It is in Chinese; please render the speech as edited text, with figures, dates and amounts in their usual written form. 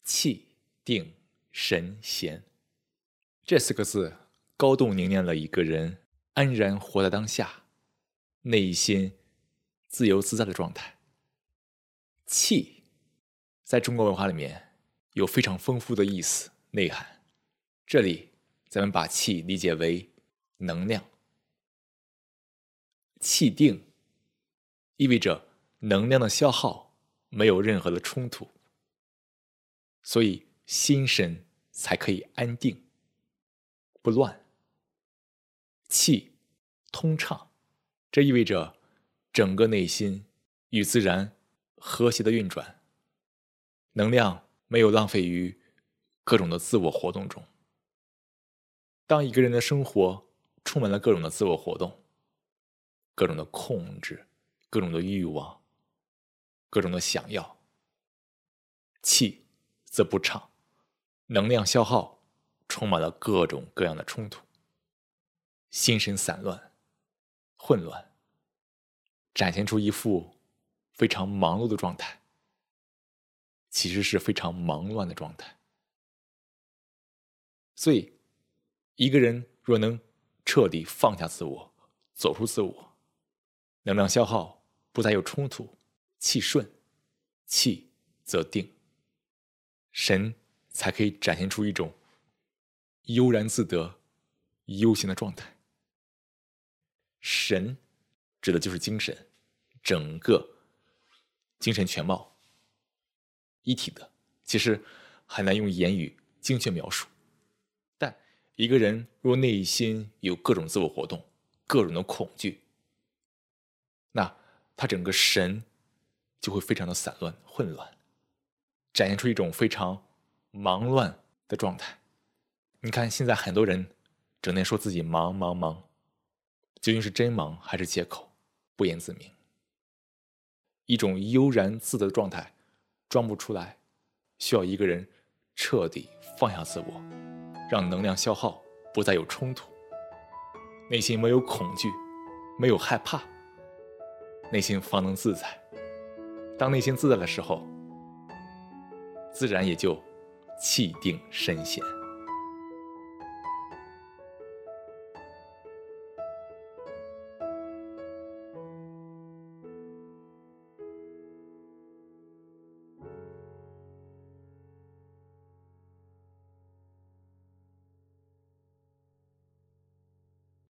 气定神闲，这4个字高度凝练了一个人安然活在当下，内心自由自在的状态。气在中国文化里面有非常丰富的意思内涵，这里咱们把气理解为能量。气定意味着能量的消耗没有任何的冲突，所以心神才可以安定不乱。气通畅，这意味着整个内心与自然和谐的运转，能量没有浪费于各种的自我活动中。当一个人的生活充满了各种的自我活动，各种的控制，各种的欲望，各种的想要，气则不畅，能量消耗充满了各种各样的冲突，心神散乱混乱，展现出一副非常忙碌的状态，其实是非常忙乱的状态。所以一个人若能彻底放下自我，走出自我，能量消耗不再有冲突，气顺，气则定，神才可以展现出一种悠然自得、悠闲的状态。神指的就是精神，整个精神全貌一体的，其实很难用言语精确描述。但一个人若内心有各种自我活动，各种的恐惧，那他整个神就会非常的散乱混乱，展现出一种非常忙乱的状态。你看现在很多人整天说自己忙忙忙，究竟是真忙还是借口，不言自明。一种悠然自得的状态装不出来，需要一个人彻底放下自我，让能量消耗不再有冲突，内心没有恐惧，没有害怕，内心方能自在。当内心自在的时候，自然也就气定神闲。